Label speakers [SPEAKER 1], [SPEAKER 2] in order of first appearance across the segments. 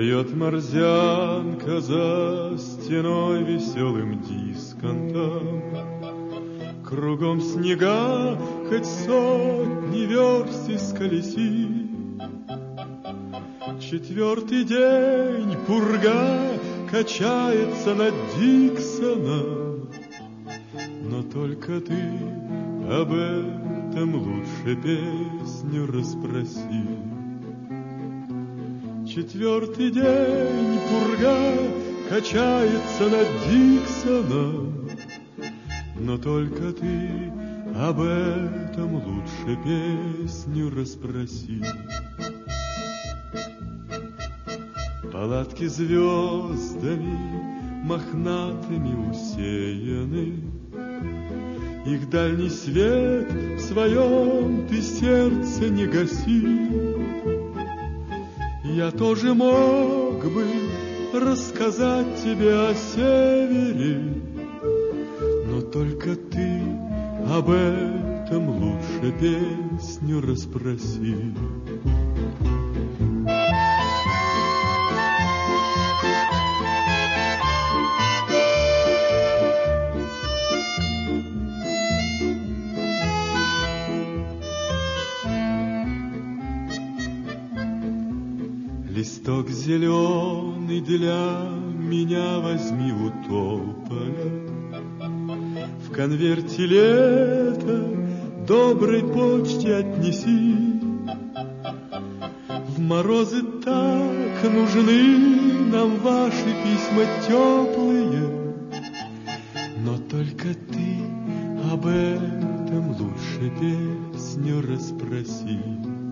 [SPEAKER 1] Поет морзянка за стеной веселым дисконтом. Кругом снега, хоть сотни верст исколеси. Четвертый день пурга качается над Диксоном, но только ты об этом лучше песню расспроси. Четвертый день пурга качается над Диксоном, но только ты об этом лучше песню расспроси. Палатки звездами мохнатыми усеяны, их дальний свет в своем ты сердце не гаси. Я тоже мог бы рассказать тебе о севере, но только ты об этом лучше песню расспроси. Листок зеленый для меня возьми у тополя, в конверте лето доброй почте отнеси. В морозы так нужны нам ваши письма теплые, но только ты об этом лучше песню расспроси.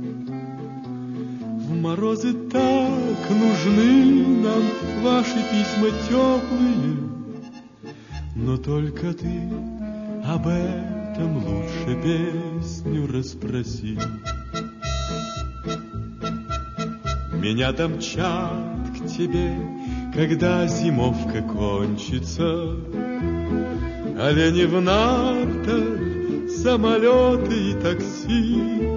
[SPEAKER 1] В морозы так нужны нам ваши письма теплые, но только ты об этом лучше песню расспроси. Меня домчат к тебе, когда зимовка кончится, олени в нартах, самолеты и такси.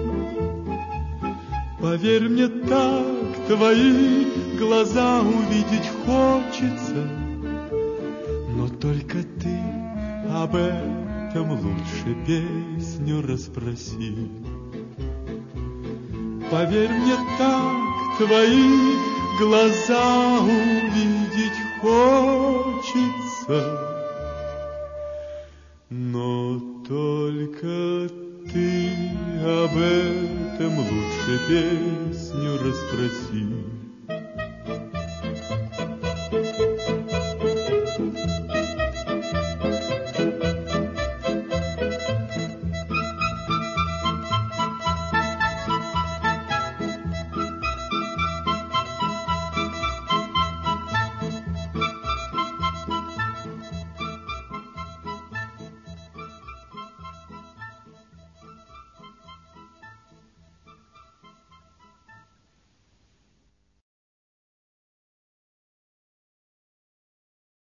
[SPEAKER 1] Поверь мне, так твои глаза увидеть хочется, но только ты об этом лучше песню расспроси. Поверь мне, так твои глаза увидеть хочется, но только ты об этом лучше песню расспроси.